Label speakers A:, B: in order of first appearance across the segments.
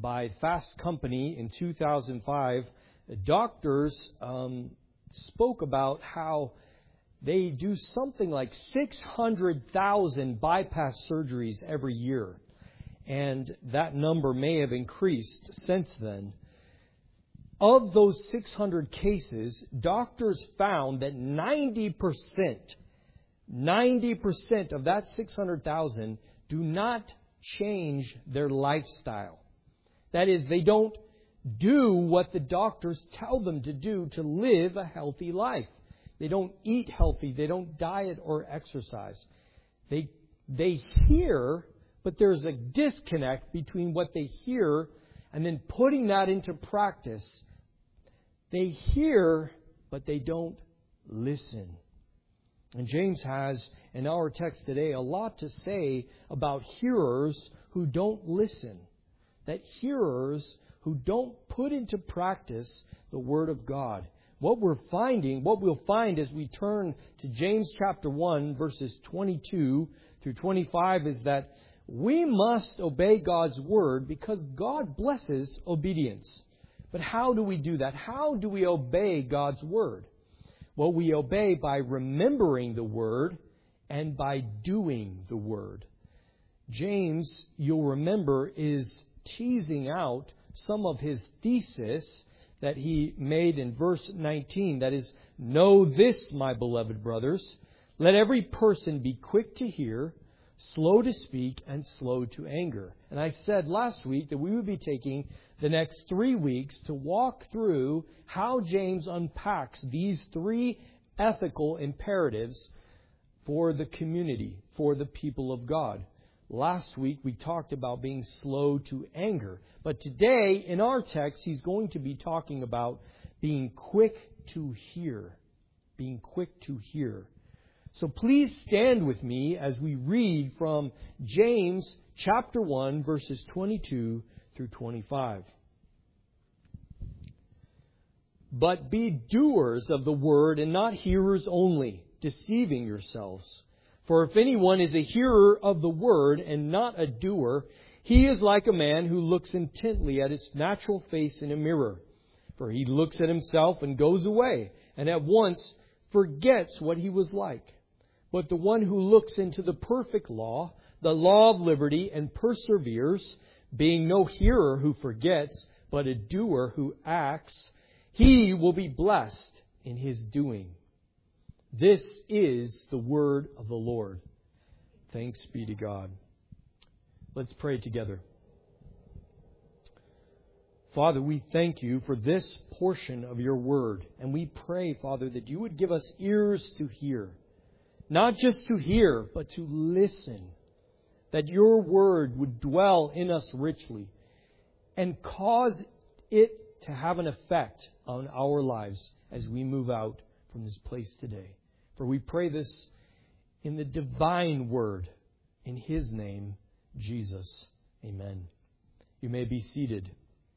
A: by Fast Company in 2005, doctors spoke about how they do something like 600,000 bypass surgeries every year. And that number may have increased since then. Of those 600 cases, doctors found that 90% of that 600,000 do not change their lifestyle. That is, they don't do what the doctors tell them to do to live a healthy life. They don't eat healthy. They don't diet or exercise. They hear, but there's a disconnect between what they hear and then putting that into practice. They hear, but they don't listen. And James has, in our text today, a lot to say about hearers who don't listen. That hearers who don't put into practice the Word of God. What we'll find as we turn to James chapter 1, verses 22 through 25, is that we must obey God's Word because God blesses obedience. But how do we do that? How do we obey God's Word? Well, we obey by remembering the Word and by doing the Word. James, you'll remember, is teasing out some of his thesis that he made in verse 19. That is, know this, my beloved brothers, let every person be quick to hear, slow to speak, and slow to anger. And I said last week that we would be taking the next 3 weeks to walk through how James unpacks these 3 ethical imperatives for the community, for the people of God. Last week we talked about being slow to anger. But today, in our text, he's going to be talking about being quick to hear. Being quick to hear. So please stand with me as we read from James chapter 1, verses 22 through 25. But be doers of the word and not hearers only, deceiving yourselves. For if anyone is a hearer of the word and not a doer, he is like a man who looks intently at his natural face in a mirror. For he looks at himself and goes away, and at once forgets what he was like. But the one who looks into the perfect law, the law of liberty, and perseveres, being no hearer who forgets, but a doer who acts, he will be blessed in his doing. This is the word of the Lord. Thanks be to God. Let's pray together. Father, we thank you for this portion of your word. And we pray, Father, that you would give us ears to hear. Not just to hear, but to listen. That your word would dwell in us richly and cause it to have an effect on our lives as we move out from this place today. For we pray this in the divine word, in His name, Jesus. Amen. You may be seated.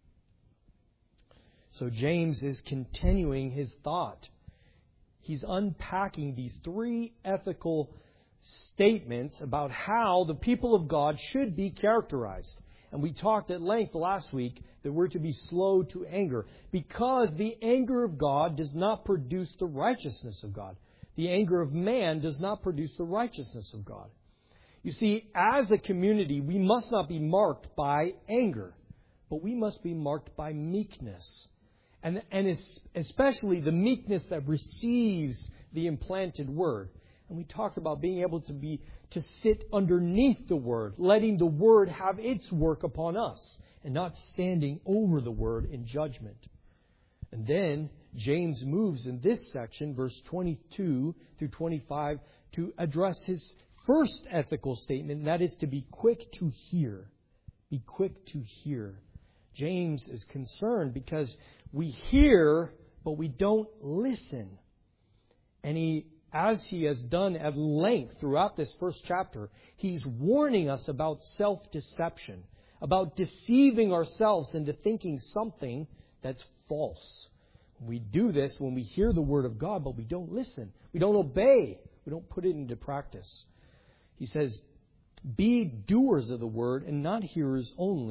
A: So James is continuing his thought. He's unpacking these 3 ethical statements about how the people of God should be characterized. And we talked at length last week that we're to be slow to anger, because the anger of God does not produce the righteousness of God. The anger of man does not produce the righteousness of God. You see, as a community, we must not be marked by anger, but we must be marked by meekness. And especially the meekness that receives the implanted word. And we talked about being able to sit underneath the word, letting the word have its work upon us, and not standing over the word in judgment. And then James moves in this section, verse 22 through 25, to address his first ethical statement, and that is to be quick to hear. Be quick to hear. James is concerned because we hear, but we don't listen. And as he has done at length throughout this first chapter, he's warning us about self-deception, about deceiving ourselves into thinking something that's false. We do this when we hear the Word of God, but we don't listen. We don't obey. We don't put it into practice. He says, be doers of the Word and not hearers only,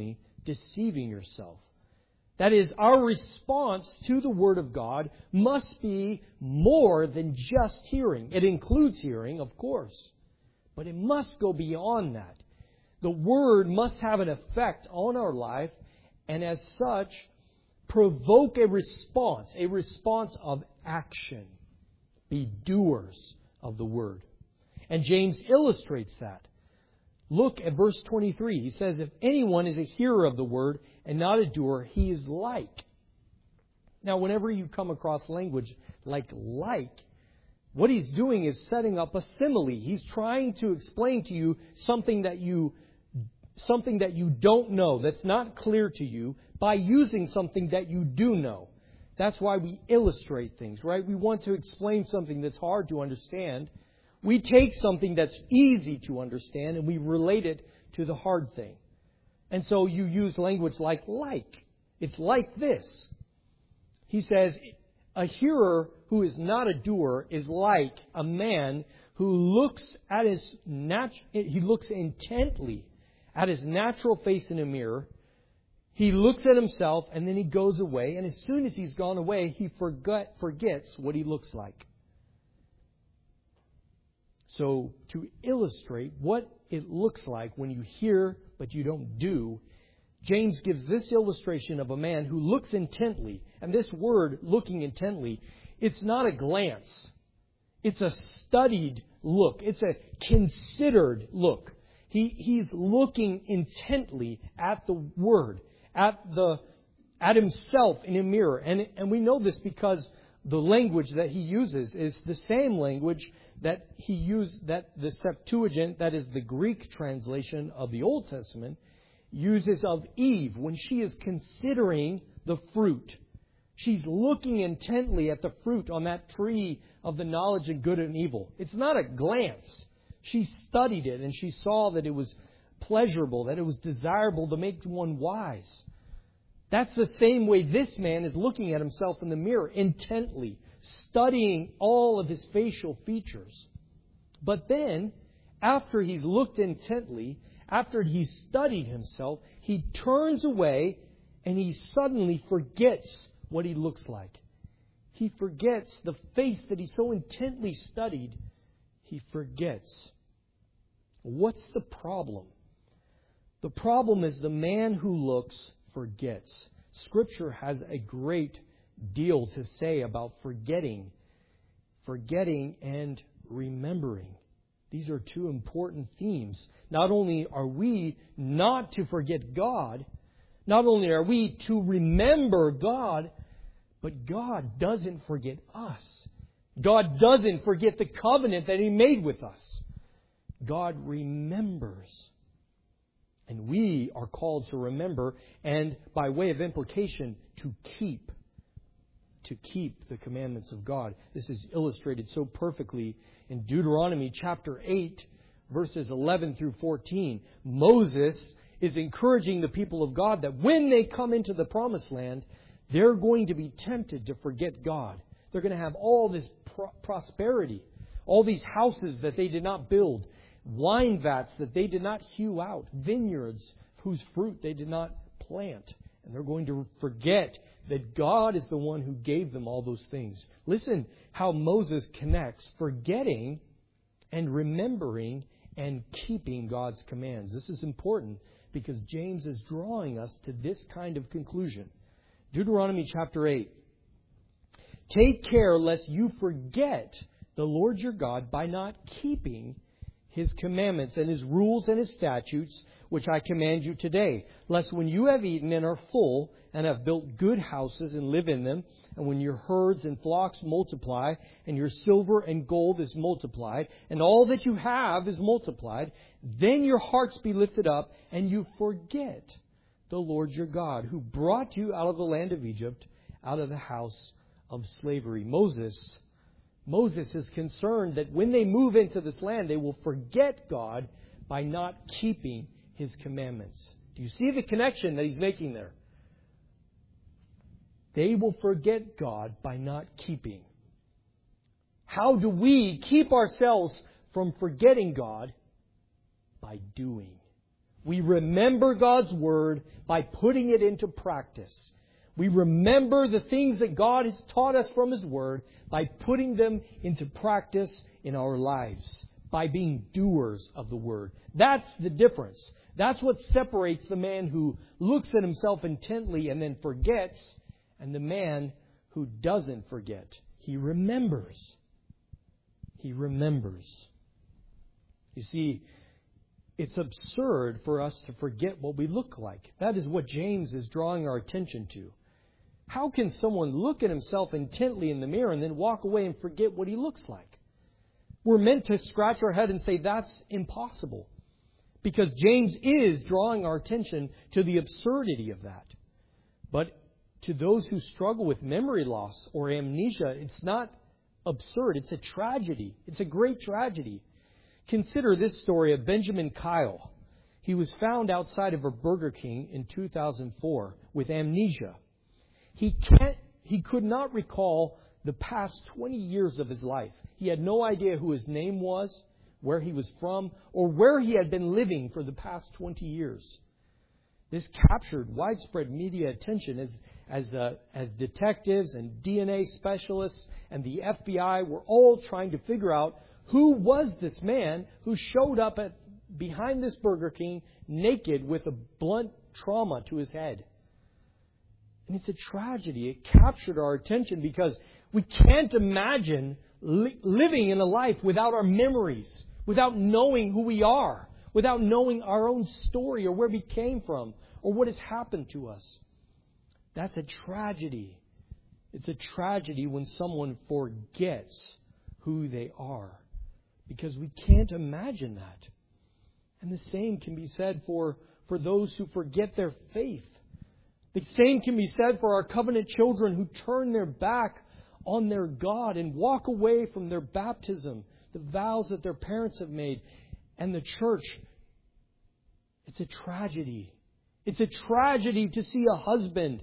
A: deceiving yourself. That is, our response to the Word of God must be more than just hearing. It includes hearing, of course, but it must go beyond that. The Word must have an effect on our life, and as such, provoke a response of action. Be doers of the Word. And James illustrates that. Look at verse 23. He says, if anyone is a hearer of the Word and not a doer, he is like. Now, whenever you come across language like, what he's doing is setting up a simile. He's trying to explain to you something that you don't know, that's not clear to you, by using something that you do know. That's why we illustrate things, right? We want to explain something that's hard to understand. We take something that's easy to understand and we relate it to the hard thing. And so you use language like. It's like this. He says, a hearer who is not a doer is like a man who looks intently at his natural face in a mirror. He looks at himself and then he goes away. And as soon as he's gone away, he forgets what he looks like. So to illustrate what it looks like when you hear but you don't do, James gives this illustration of a man who looks intently. And this word, looking intently, it's not a glance. It's a studied look. It's a considered look. He's looking intently at the Word, at himself in a mirror. And we know this because the language that he uses is the same language that he used, that the Septuagint, that is the Greek translation of the Old Testament, uses of Eve when she is considering the fruit. She's looking intently at the fruit on that tree of the knowledge of good and evil. It's not a glance. She studied it and she saw that it was pleasurable, that it was desirable to make one wise. That's the same way this man is looking at himself in the mirror, intently, studying all of his facial features. But then, after he's looked intently, after he's studied himself, he turns away and he suddenly forgets what he looks like. He forgets the face that he so intently studied. He forgets. What's the problem? The problem is the man who looks forgets. Scripture has a great deal to say about forgetting and remembering. These are two important themes. Not only are we not to forget God, not only are we to remember God, but God doesn't forget us. God doesn't forget the covenant that He made with us. God remembers. And we are called to remember and, by way of implication, to keep the commandments of God. This is illustrated so perfectly in Deuteronomy chapter 8, verses 11 through 14. Moses is encouraging the people of God that when they come into the promised land, they're going to be tempted to forget God. They're going to have all this prosperity, all these houses that they did not build, wine vats that they did not hew out, vineyards whose fruit they did not plant. And they're going to forget that God is the one who gave them all those things. Listen how Moses connects forgetting and remembering and keeping God's commands. This is important because James is drawing us to this kind of conclusion. Deuteronomy chapter 8. Take care lest you forget the Lord your God by not keeping His commandments and His rules and His statutes, which I command you today, lest when you have eaten and are full and have built good houses and live in them, and when your herds and flocks multiply, and your silver and gold is multiplied, and all that you have is multiplied, then your hearts be lifted up, and you forget the Lord your God, who brought you out of the land of Egypt, out of the house of slavery. Moses is concerned that when they move into this land, they will forget God by not keeping His commandments. Do you see the connection that he's making there? They will forget God by not keeping. How do we keep ourselves from forgetting God? By doing. We remember God's Word by putting it into practice. We remember the things that God has taught us from His Word by putting them into practice in our lives, by being doers of the Word. That's the difference. That's what separates the man who looks at himself intently and then forgets, and the man who doesn't forget. He remembers. He remembers. You see, it's absurd for us to forget what we look like. That is what James is drawing our attention to. How can someone look at himself intently in the mirror and then walk away and forget what he looks like? We're meant to scratch our head and say that's impossible. Because James is drawing our attention to the absurdity of that. But to those who struggle with memory loss or amnesia, it's not absurd. It's a tragedy. It's a great tragedy. Consider this story of Benjamin Kyle. He was found outside of a Burger King in 2004 with amnesia. He could not recall the past 20 years of his life. He had no idea who his name was, where he was from, or where he had been living for the past 20 years. This captured widespread media attention as detectives and DNA specialists and the FBI were all trying to figure out who was this man who showed up behind this Burger King naked with a blunt trauma to his head. And it's a tragedy. It captured our attention because we can't imagine living in a life without our memories, without knowing who we are, without knowing our own story or where we came from or what has happened to us. That's a tragedy. It's a tragedy when someone forgets who they are, because we can't imagine that. And the same can be said for those who forget their faith. The same can be said for our covenant children who turn their back on their God and walk away from their baptism, the vows that their parents have made, and the church. It's a tragedy. It's a tragedy to see a husband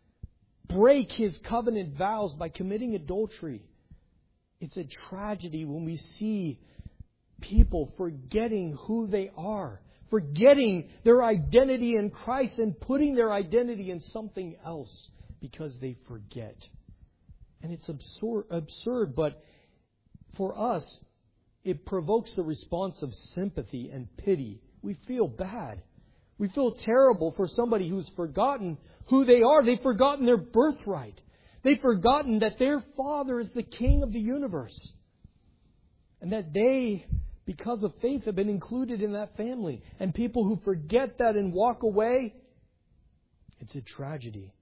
A: break his covenant vows by committing adultery. It's a tragedy when we see people forgetting who they are, forgetting their identity in Christ and putting their identity in something else because they forget. And it's absurd, but for us, it provokes the response of sympathy and pity. We feel bad. We feel terrible for somebody who's forgotten who they are. They've forgotten their birthright. They've forgotten that their Father is the King of the universe. And that they, because of faith, have been included in that family. And people who forget that and walk away, it's a tragedy.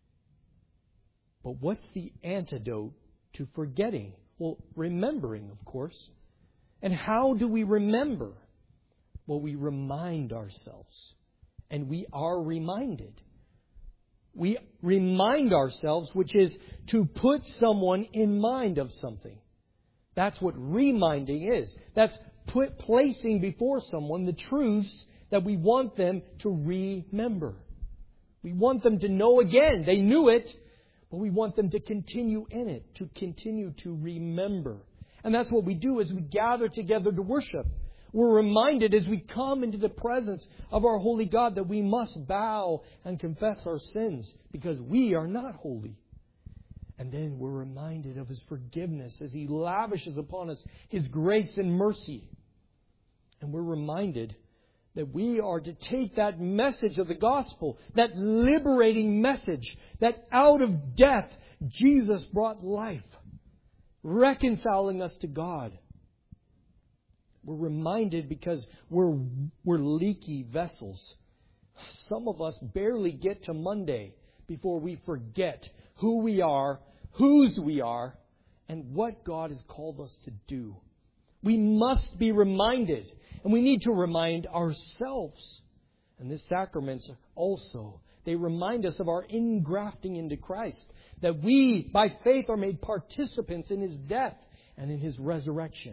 A: But what's the antidote to forgetting? Well, remembering, of course. And how do we remember? Well, we remind ourselves. And we are reminded. We remind ourselves, which is to put someone in mind of something. That's what reminding is. That's placing before someone the truths that we want them to remember. We want them to know again. They knew it, but we want them to continue in it, to continue to remember. And that's what we do as we gather together to worship. We're reminded as we come into the presence of our holy God that we must bow and confess our sins because we are not holy. And then we're reminded of His forgiveness as He lavishes upon us His grace and mercy. And we're reminded that we are to take that message of the gospel, that liberating message, that out of death Jesus brought life, reconciling us to God. We're reminded because we're leaky vessels. Some of us barely get to Monday before we forget who we are, whose we are, and what God has called us to do. We must be reminded, and we need to remind ourselves. And the sacraments also, they remind us of our ingrafting into Christ, that we, by faith, are made participants in His death and in His resurrection.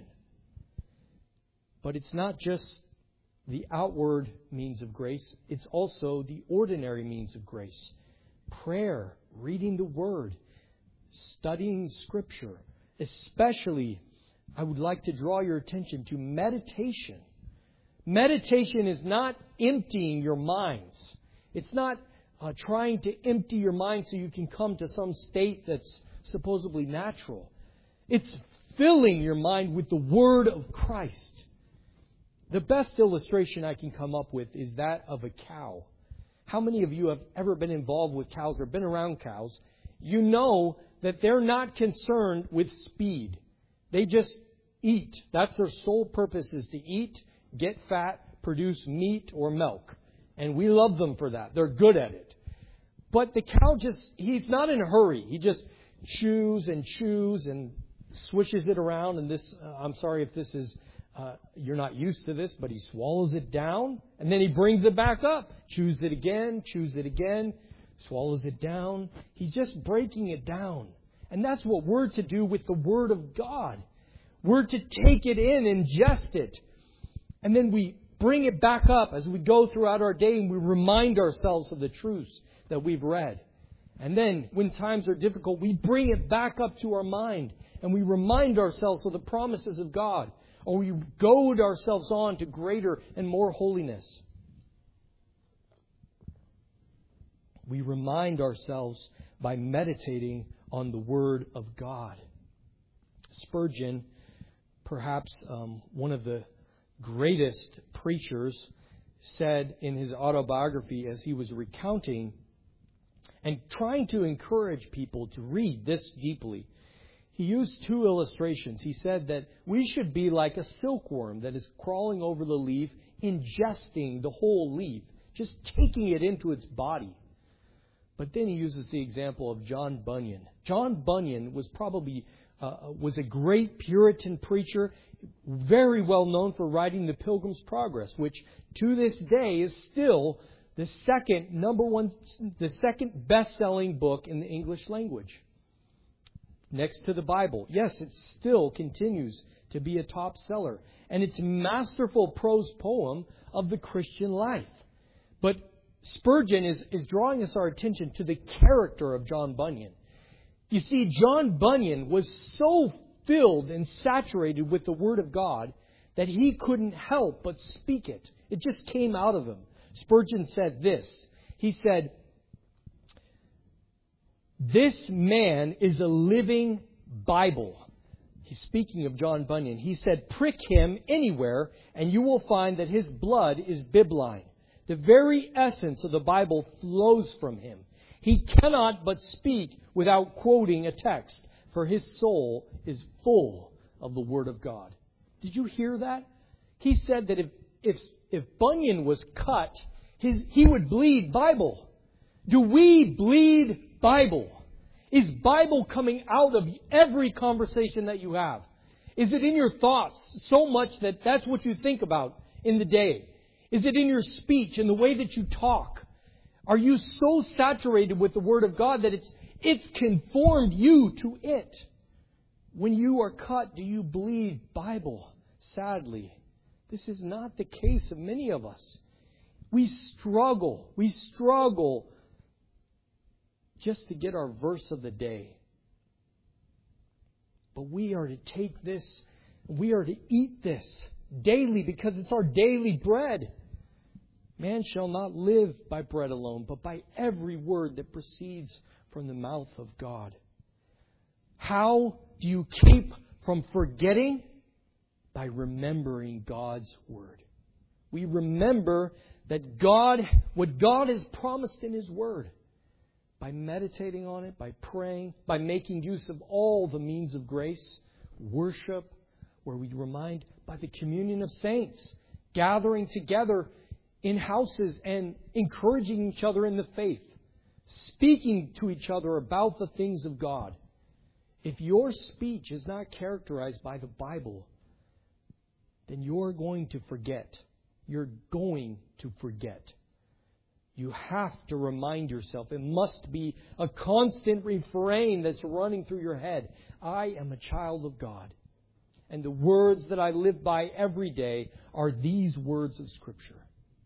A: But it's not just the outward means of grace, it's also the ordinary means of grace. Prayer, reading the Word, studying Scripture. Especially, I would like to draw your attention to meditation. Meditation is not emptying your minds. It's not trying to empty your mind so you can come to some state that's supposedly natural. It's filling your mind with the Word of Christ. The best illustration I can come up with is that of a cow. How many of you have ever been involved with cows or been around cows? You know that they're not concerned with speed. They just eat. That's their sole purpose, is to eat, get fat, produce meat or milk. And we love them for that. They're good at it. But the cow he's not in a hurry. He just chews and swishes it around. And this, I'm sorry if this is, you're not used to this, but he swallows it down and then he brings it back up. Chews it again, swallows it down. He's just breaking it down. And that's what we're to do with the Word of God. We're to take it in, ingest it. And then we bring it back up as we go throughout our day and we remind ourselves of the truths that we've read. And then when times are difficult, we bring it back up to our mind and we remind ourselves of the promises of God. Or we goad ourselves on to greater and more holiness. We remind ourselves by meditating on the Word of God. Spurgeon, perhaps one of the greatest preachers, said in his autobiography as he was recounting and trying to encourage people to read this deeply, he used two illustrations. He said that we should be like a silkworm that is crawling over the leaf, ingesting the whole leaf, just taking it into its body. But then he uses the example of John Bunyan. John Bunyan was probably was a great Puritan preacher, very well known for writing The Pilgrim's Progress, which to this day is still the second best-selling book in the English language. Next to the Bible. Yes, it still continues to be a top seller. And it's a masterful prose poem of the Christian life. But Spurgeon is drawing our attention to the character of John Bunyan. You see, John Bunyan was so filled and saturated with the Word of God that he couldn't help but speak it. It just came out of him. Spurgeon said this. He said, "This man is a living Bible." He's speaking of John Bunyan. He said, "Prick him anywhere and you will find that his blood is bibline. The very essence of the Bible flows from him. He cannot but speak without quoting a text, for his soul is full of the Word of God." Did you hear that? He said that if Bunyan was cut, he would bleed Bible. Do we bleed Bible? Is Bible coming out of every conversation that you have? Is it in your thoughts so much that that's what you think about in the day? Is it in your speech, in the way that you talk? Are you so saturated with the Word of God that it's conformed you to it? When you are cut, do you bleed Bible? Sadly, this is not the case of many of us. We struggle just to get our verse of the day. But we are to take this, we are to eat this daily because it's our daily bread. Man shall not live by bread alone, but by every word that proceeds from the mouth of God. How do you keep from forgetting? By remembering God's Word. We remember that what God has promised in His Word. By meditating on it, by praying, by making use of all the means of grace, worship, where we remind, by the communion of saints, gathering together in houses and encouraging each other in the faith, speaking to each other about the things of God. If your speech is not characterized by the Bible, then you're going to forget. You're going to forget. You have to remind yourself. It must be a constant refrain that's running through your head. I am a child of God. And the words that I live by every day are these words of Scripture.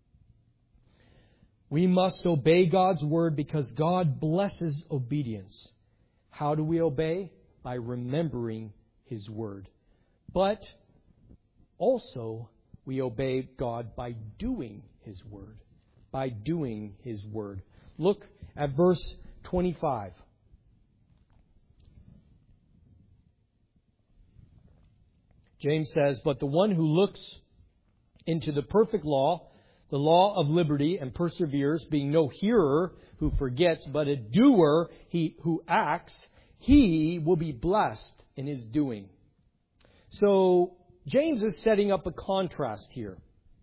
A: We must obey God's Word because God blesses obedience. How do we obey? By remembering His Word. But also We obey God by doing His Word. By doing His Word. Look at verse 25. James says, "But the one who looks into the perfect law, the law of liberty, and perseveres, being no hearer who forgets, but a doer who acts, he will be blessed in his doing." So James is setting up a contrast here.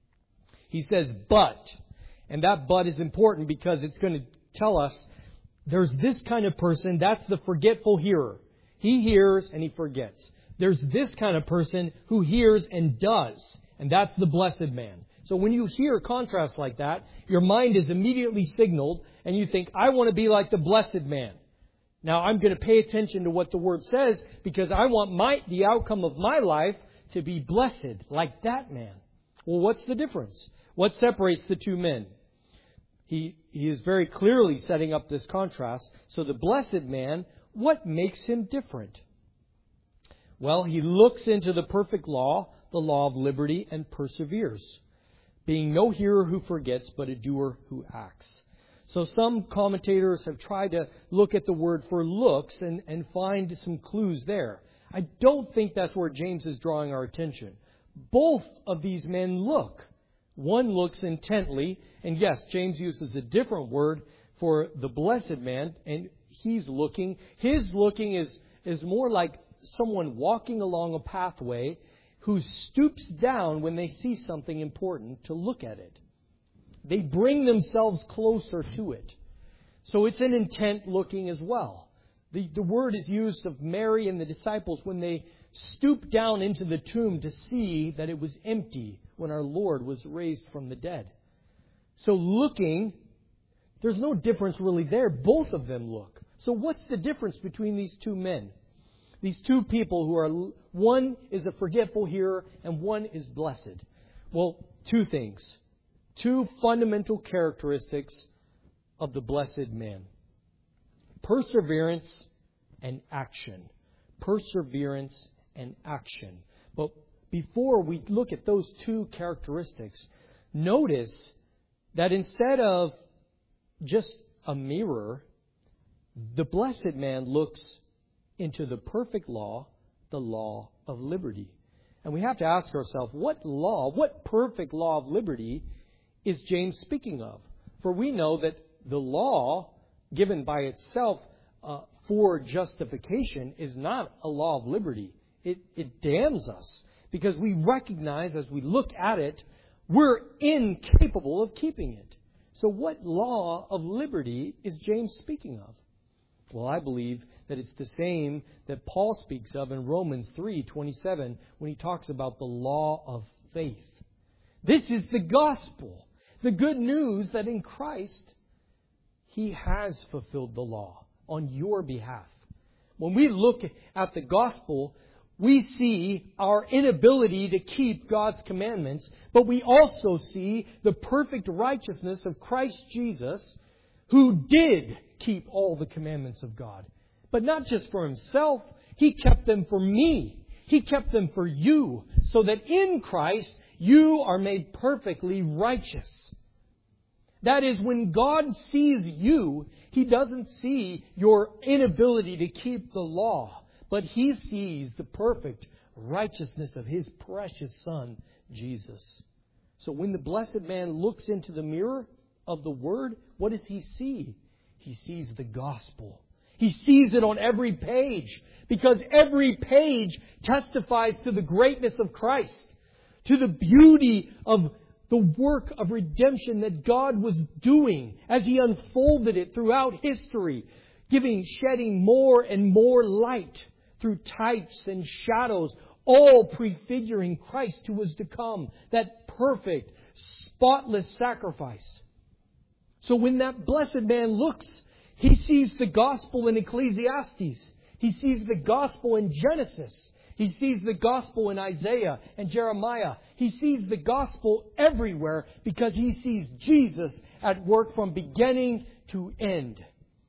A: He says, "But," and that "but" is important because it's going to tell us there's this kind of person, that's the forgetful hearer. He hears and he forgets. There's this kind of person who hears and does, and that's the blessed man. So when you hear contrasts like that, your mind is immediately signaled, and you think, I want to be like the blessed man. Now, I'm going to pay attention to what the Word says, because I want the outcome of my life to be blessed, like that man. Well, what's the difference? What separates the two men? He is very clearly setting up this contrast. So the blessed man, what makes him different? Well, he looks into the perfect law, the law of liberty, and perseveres, being no hearer who forgets, but a doer who acts. So some commentators have tried to look at the word for looks and find some clues there. I don't think that's where James is drawing our attention. Both of these men look. One looks intently, and yes, James uses a different word for the blessed man, and he's looking. His looking is more like someone walking along a pathway who stoops down when they see something important to look at it. They bring themselves closer to it. So it's an intent looking as well. The word is used of Mary and the disciples when they stooped down into the tomb to see that it was empty when our Lord was raised from the dead. So looking, there's no difference really there. Both of them look. So what's the difference between these two men? These two people who are, one is a forgetful hearer and one is blessed. Well, two things. Two fundamental characteristics of the blessed man. Perseverance and action. Perseverance and action. But before we look at those two characteristics, notice that instead of just a mirror, the blessed man looks into the perfect law, the law of liberty. And we have to ask ourselves, what perfect law of liberty is James speaking of? For we know that the law given by itself for justification is not a law of liberty. It damns us because we recognize as we look at it, we're incapable of keeping it. So what law of liberty is James speaking of? Well, I believe that it's the same that Paul speaks of in Romans 3:27 when he talks about the law of faith. This is the gospel. The good news that in Christ, He has fulfilled the law on your behalf. When we look at the gospel, we see our inability to keep God's commandments, but we also see the perfect righteousness of Christ Jesus, who did keep all the commandments of God. But not just for Himself, He kept them for me. He kept them for you, so that in Christ you are made perfectly righteous. That is, when God sees you, He doesn't see your inability to keep the law, but He sees the perfect righteousness of His precious Son, Jesus. So when the blessed man looks into the mirror of the Word, what does he see? He sees the gospel. He sees it on every page, because every page testifies to the greatness of Christ, to the beauty of the work of redemption that God was doing as He unfolded it throughout history, shedding more and more light through types and shadows, all prefiguring Christ who was to come, that perfect, spotless sacrifice. So when that blessed man looks, he sees the gospel in Ecclesiastes. He sees the gospel in Genesis. He sees the gospel in Isaiah and Jeremiah. He sees the gospel everywhere because he sees Jesus at work from beginning to end.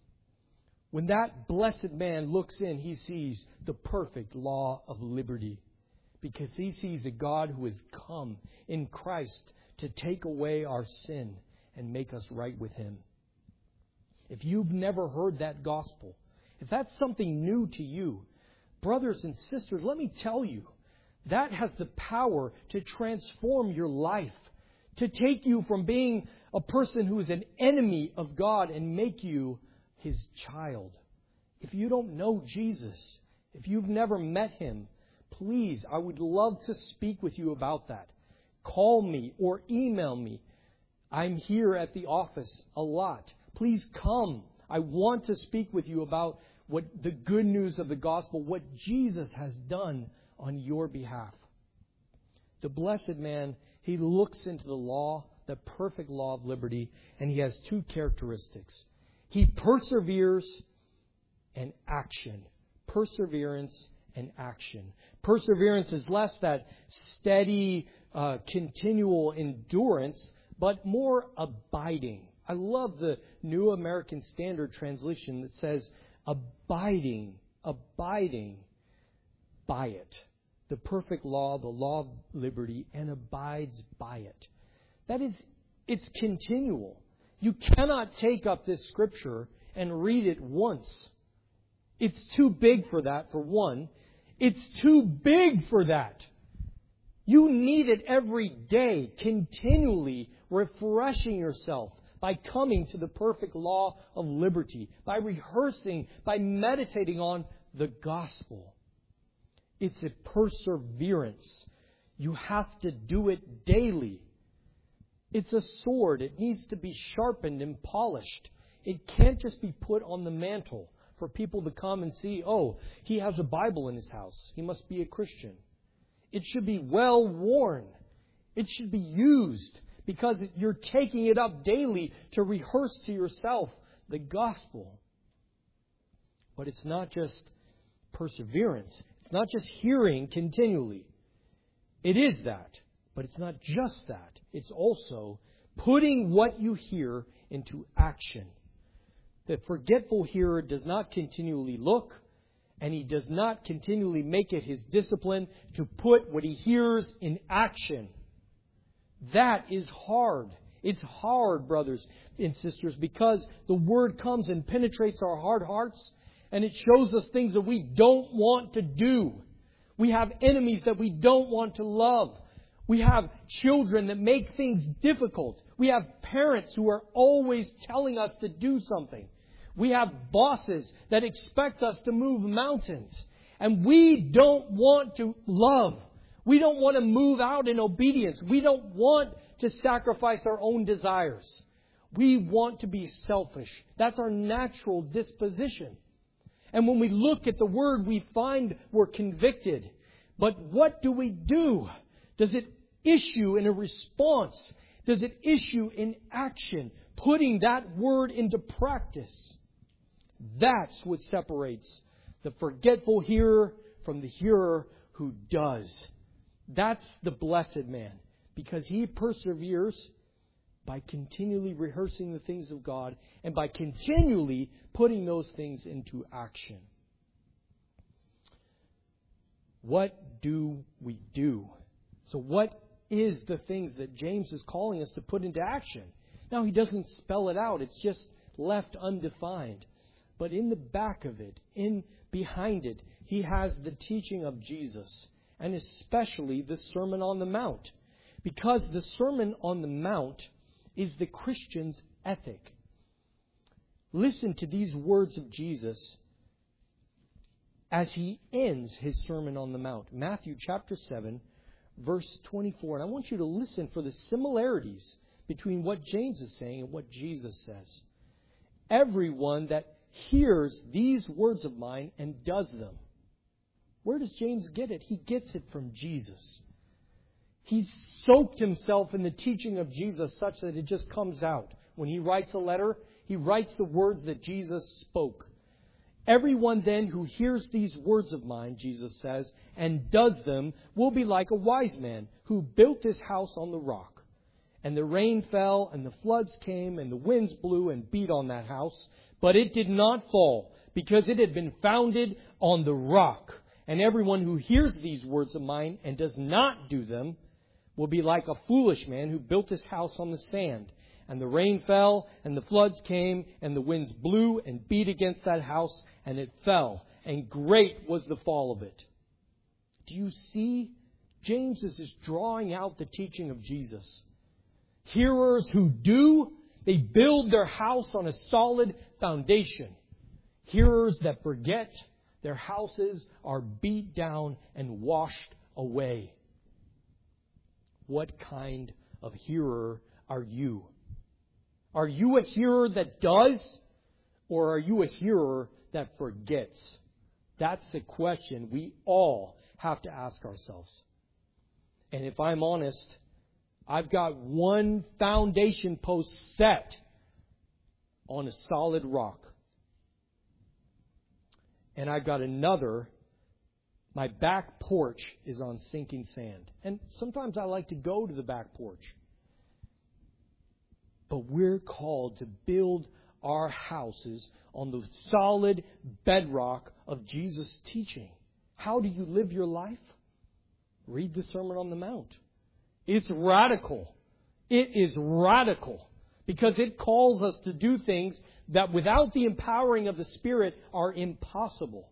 A: When that blessed man looks in, he sees the perfect law of liberty. because he sees a God who has come in Christ to take away our sin and make us right with Him. If you've never heard that gospel, if that's something new to you, brothers and sisters, let me tell you, that has the power to transform your life, to take you from being a person who is an enemy of God and make you His child. If you don't know Jesus, if you've never met Him, please, I would love to speak with you about that. Call me or email me. I'm here at the office a lot. Please come. I want to speak with you about what the good news of the gospel, what Jesus has done on your behalf. The blessed man, he looks into the law, the perfect law of liberty, and he has two characteristics. He perseveres and action. Perseverance and action. Perseverance is less that steady, continual endurance, but more abiding. I love the New American Standard translation that says, abiding by it. The perfect law, the law of liberty, and abides by it. That is, it's continual. You cannot take up this scripture and read it once. It's too big for that, for one. It's too big for that. You need it every day, continually refreshing yourself by coming to the perfect law of liberty, by rehearsing, by meditating on the gospel. It's a perseverance. You have to do it daily. It's a sword. It needs to be sharpened and polished. It can't just be put on the mantle for people to come and see, oh, he has a Bible in his house. He must be a Christian. It should be well worn. It should be used because you're taking it up daily to rehearse to yourself the gospel. But it's not just perseverance. It's not just hearing continually. It is that, but it's not just that. It's also putting what you hear into action. The forgetful hearer does not continually look, and he does not continually make it his discipline to put what he hears in action. That is hard. It's hard, brothers and sisters, because the Word comes and penetrates our hard hearts, and it shows us things that we don't want to do. We have enemies that we don't want to love. We have children that make things difficult. We have parents who are always telling us to do something. We have bosses that expect us to move mountains. And we don't want to love. We don't want to move out in obedience. We don't want to sacrifice our own desires. We want to be selfish. That's our natural disposition. And when we look at the Word, we find we're convicted. But what do we do? Does it issue in a response? Does it issue in action? Putting that Word into practice. That's what separates the forgetful hearer from the hearer who does. That's the blessed man, because he perseveres by continually rehearsing the things of God and by continually putting those things into action. What do we do? So what is the things that James is calling us to put into action? Now, he doesn't spell it out. It's just left undefined. But in the back of it, behind it, he has the teaching of Jesus, and especially the Sermon on the Mount. Because the Sermon on the Mount is the Christian's ethic. Listen to these words of Jesus as he ends his Sermon on the Mount. Matthew chapter 7, verse 24. And I want you to listen for the similarities between what James is saying and what Jesus says. Everyone that hears these words of mine and does them. Where does James get it? He gets it from Jesus. He's soaked himself in the teaching of Jesus such that it just comes out. When he writes a letter, he writes the words that Jesus spoke. Everyone then who hears these words of mine, Jesus says, and does them will be like a wise man who built his house on the rock. And the rain fell, and the floods came, and the winds blew and beat on that house. But it did not fall, because it had been founded on the rock. And everyone who hears these words of mine and does not do them will be like a foolish man who built his house on the sand. And the rain fell, and the floods came, and the winds blew and beat against that house, and it fell. And great was the fall of it. Do you see? James is just drawing out the teaching of Jesus. Hearers who do, they build their house on a solid foundation. Hearers that forget, their houses are beat down and washed away. What kind of hearer are you? Are you a hearer that does, or are you a hearer that forgets? That's the question we all have to ask ourselves. And if I'm honest, I've got one foundation post set on a solid rock. And I've got another. My back porch is on sinking sand. And sometimes I like to go to the back porch. But we're called to build our houses on the solid bedrock of Jesus' teaching. How do you live your life? Read the Sermon on the Mount. It's radical. It is radical. Because it calls us to do things that without the empowering of the Spirit are impossible.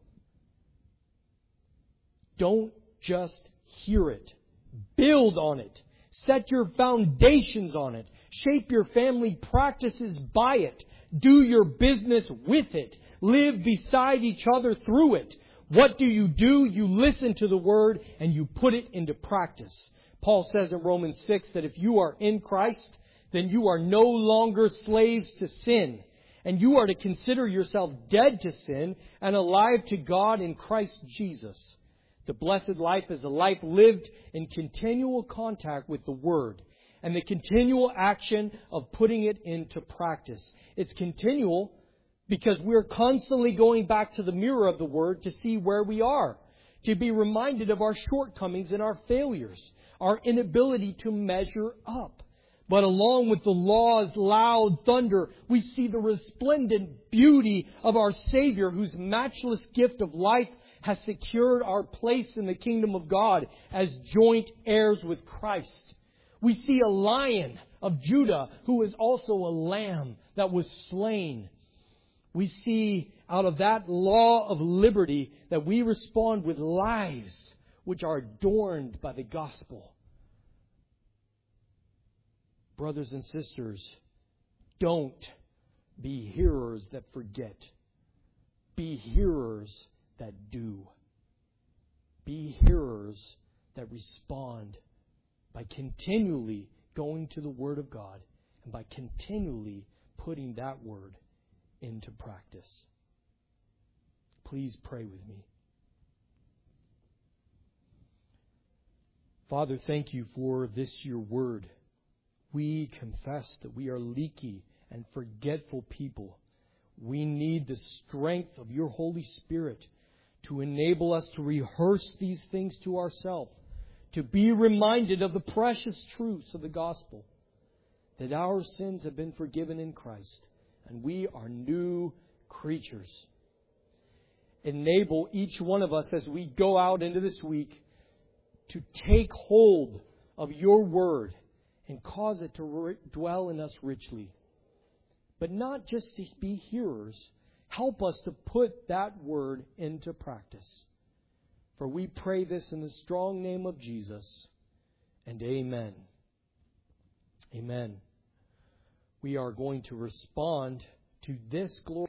A: Don't just hear it. Build on it. Set your foundations on it. Shape your family practices by it. Do your business with it. Live beside each other through it. What do? You listen to the Word and you put it into practice. Paul says in Romans 6 that if you are in Christ, then you are no longer slaves to sin. And you are to consider yourself dead to sin and alive to God in Christ Jesus. The blessed life is a life lived in continual contact with the Word and the continual action of putting it into practice. It's continual because we're constantly going back to the mirror of the Word to see where we are, to be reminded of our shortcomings and our failures, our inability to measure up. But along with the law's loud thunder, we see the resplendent beauty of our Savior, whose matchless gift of life has secured our place in the kingdom of God as joint heirs with Christ. We see a Lion of Judah who is also a lamb that was slain. We see out of that law of liberty that we respond with lives which are adorned by the gospel. Brothers and sisters, don't be hearers that forget. Be hearers that do. Be hearers that respond by continually going to the Word of God and by continually putting that Word into practice. Please pray with me. Father, thank you for this, your Word. We confess that we are leaky and forgetful people. We need the strength of your Holy Spirit to enable us to rehearse these things to ourselves, to be reminded of the precious truths of the gospel, that our sins have been forgiven in Christ, and we are new creatures. Enable each one of us as we go out into this week to take hold of your word and cause it to dwell in us richly. But not just to be hearers. Help us to put that word into practice. For we pray this in the strong name of Jesus. And amen. Amen. We are going to respond to this glory.